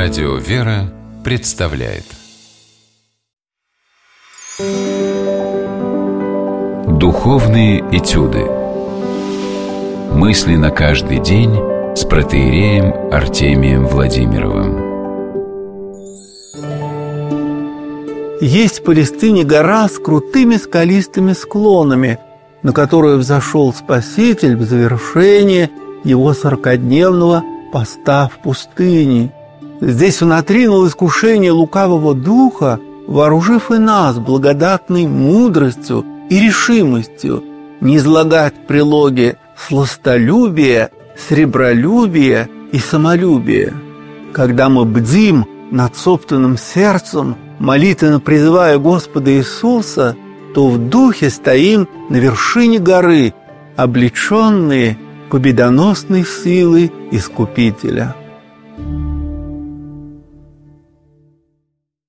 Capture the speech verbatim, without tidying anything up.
Радио «Вера» представляет Духовные этюды. Мысли на каждый день с протоиереем Артемием Владимировым. Есть в Палестине гора с крутыми скалистыми склонами, на которую взошел Спаситель в завершение его сорокадневного поста в пустыне. Здесь он отринул искушение лукавого духа, вооружив и нас благодатной мудростью и решимостью не излагать в прилоге сластолюбие, сребролюбие и самолюбие. Когда мы бдим над собственным сердцем, молитвенно призывая Господа Иисуса, то в духе стоим на вершине горы, облеченные победоносной силой Искупителя.